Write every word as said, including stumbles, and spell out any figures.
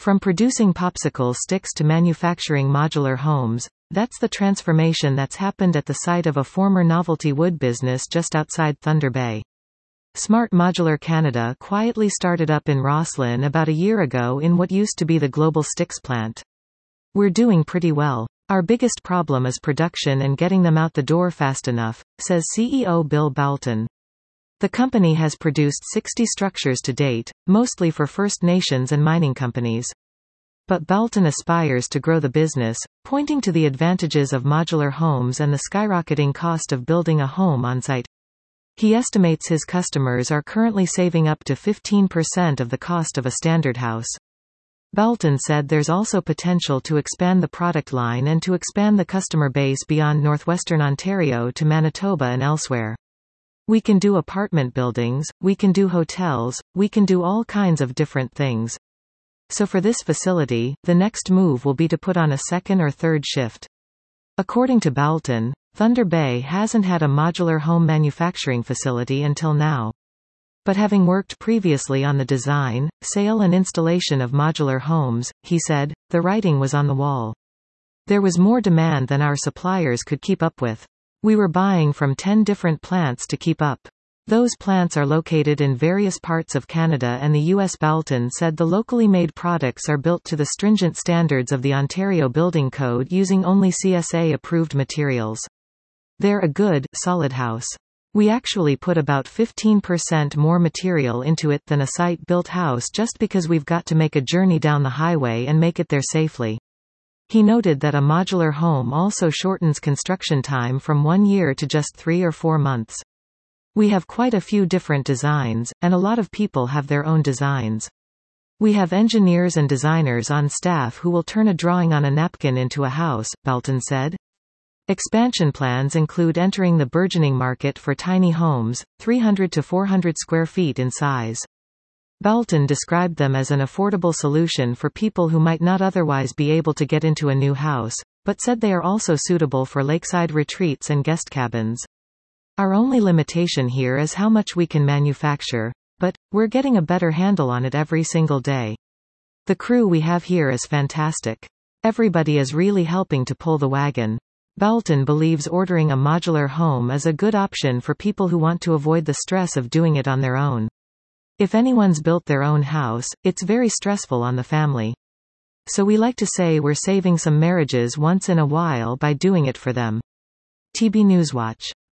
From producing popsicle sticks to manufacturing modular homes, that's the transformation that's happened at the site of a former novelty wood business just outside Thunder Bay. Smart Modular Canada quietly started up in Rosslyn about a year ago in what used to be the Global Sticks plant. We're doing pretty well. Our biggest problem is production and getting them out the door fast enough, says C E O Bill Balton. The company has produced sixty structures to date, mostly for First Nations and mining companies. But Balton aspires to grow the business, pointing to the advantages of modular homes and the skyrocketing cost of building a home on site. He estimates his customers are currently saving up to fifteen percent of the cost of a standard house. Balton said there's also potential to expand the product line and to expand the customer base beyond northwestern Ontario to Manitoba and elsewhere. We can do apartment buildings, we can do hotels, we can do all kinds of different things. So for this facility, the next move will be to put on a second or third shift. According to Balton, Thunder Bay hasn't had a modular home manufacturing facility until now. But having worked previously on the design, sale and installation of modular homes, he said, the writing was on the wall. There was more demand than our suppliers could keep up with. We were buying from ten different plants to keep up. Those plants are located in various parts of Canada and the U S. Balton said the locally made products are built to the stringent standards of the Ontario Building Code using only C S A-approved materials. They're a good, solid house. We actually put about fifteen percent more material into it than a site-built house just because we've got to make a journey down the highway and make it there safely. He noted that a modular home also shortens construction time from one year to just three or four months. We have quite a few different designs, and a lot of people have their own designs. We have engineers and designers on staff who will turn a drawing on a napkin into a house, Balton said. Expansion plans include entering the burgeoning market for tiny homes, three hundred to four hundred square feet in size. Balton described them as an affordable solution for people who might not otherwise be able to get into a new house, but said they are also suitable for lakeside retreats and guest cabins. Our only limitation here is how much we can manufacture, but we're getting a better handle on it every single day. The crew we have here is fantastic. Everybody is really helping to pull the wagon. Balton believes ordering a modular home is a good option for people who want to avoid the stress of doing it on their own. If anyone's built their own house, it's very stressful on the family. So we like to say we're saving some marriages once in a while by doing it for them. T B Newswatch.